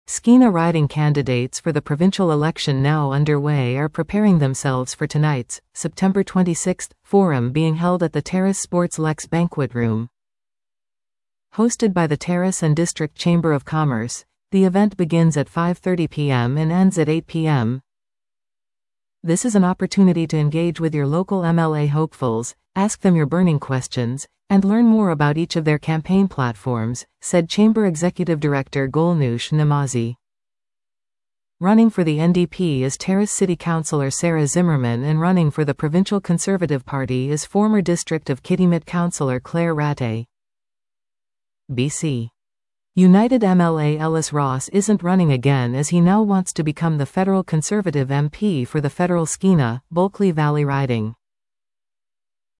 Skeena riding candidates for the provincial election now underway are preparing themselves for tonight's, September 26, forum being held at the Terrace Sports Lex Banquet Room. Hosted by the Terrace and District Chamber of Commerce, the event begins at 5:30 p.m. and ends at 8 p.m. This is an opportunity to engage with your local MLA hopefuls, ask them your burning questions, and learn more about each of their campaign platforms, said Chamber Executive Director Golnoosh Namazi. Running for the NDP is Terrace City Councillor Sarah Zimmerman, and running for the Provincial Conservative Party is former District of Kitimat Councillor Claire Rattay. BC. United MLA Ellis Ross isn't running again as he now wants to become the federal Conservative MP for the federal Skeena, Bulkley Valley riding.